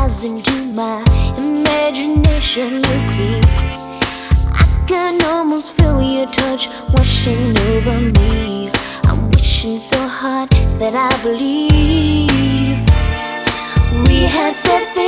eyes into my imagination you creep. I can almost feel your touch washing over me. I'm wishing so hard that I believe we had said